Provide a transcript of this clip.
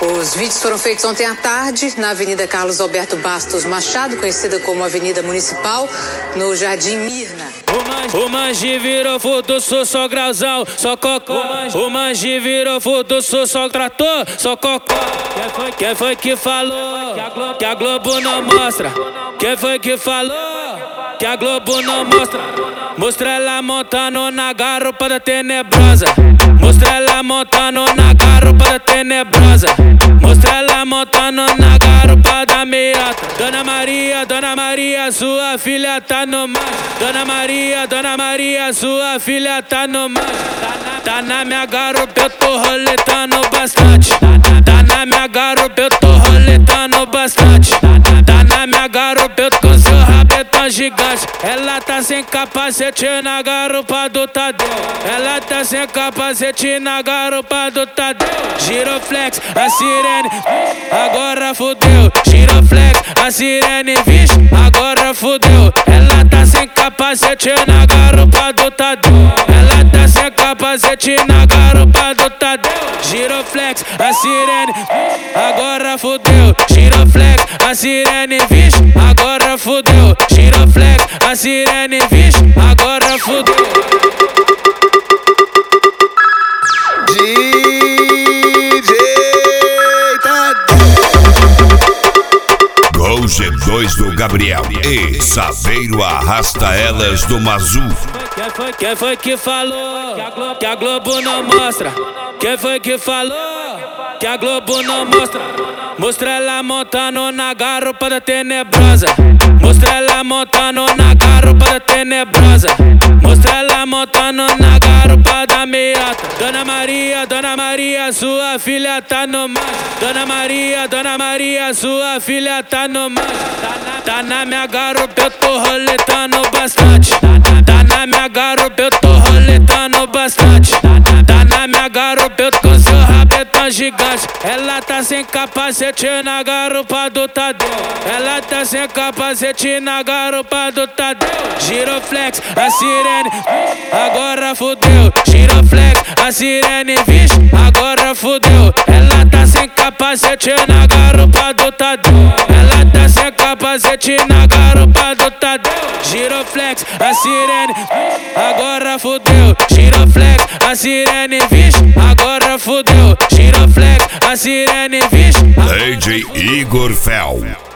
Os vídeos foram feitos ontem à tarde na Avenida Carlos Alberto Bastos Machado, conhecida como Avenida Municipal, no Jardim Mirna. O manji virou fudo, só grauzão, só cocô. O manji virou fudo, só trator, só cocô. Quem foi que falou que a Globo não mostra? Quem foi que falou que a Globo não mostra? Mostra ela montando na garupa da tenebrosa. Mostra ela montando na garupa da tenebrosa. Mostra ela montando na garupa da meiota. Dona Maria, sua filha tá no mar. Dona Maria, sua filha tá no mar. Tá na minha garupa, eu tô roletando bastante. Tá na minha garupa, eu tô roletando bastante. Tá na minha garupa, eu tô com seu rabetão gigante. Ela tá sem capacete na garupa do Tadeu. Ela tá sem capacete na garupa do Tadeu. Giroflex, a sirene, agora fudeu. Giroflex, a sirene, vixe, agora fudeu. Ela tá sem capacete na garupa do Tadeu. Ela tá sem capacete na garupa do Tadeu. Giroflex, a sirene, agora fudeu. Giroflex, a sirene, vixe, agora fudeu. Giroflex, a sirene, vixe, agora fudeu. Gol G2 do Gabriel e Saveiro arrasta elas do Mazu. Quem foi que falou que a Globo não mostra? Quem foi que falou que a Globo não mostra? Mostra ela montando na garupa da tenebrosa. Mostra ela montando na garupa da tenebrosa. Mostra ela montando na garupa da meiota. Dona Maria, sua filha tá no mar. Dona Maria, sua filha tá no mar. Tá na minha garupa, eu tô roletando bastante. Tá na minha garupa, eu tô roletando bastante. Tá na minha garupa, eu tô com seu rabetão gigante. Ela tá sem capacete na garupa do Tadeu. Ela tá sem capacete na garupa do Tadeu. Giroflex, a sirene, agora fudeu. Giroflex, a sirene, vixe, agora fudeu. Ela tá sem capacete na garupa do Tadeu. Ela tá sem capacete na garupa do Tadeu. Giroflex, a sirene, agora fudeu. Giroflex, a sirene, vixe, agora fudeu. Giroflex, a sirene, vixe. DJ Igor Fel.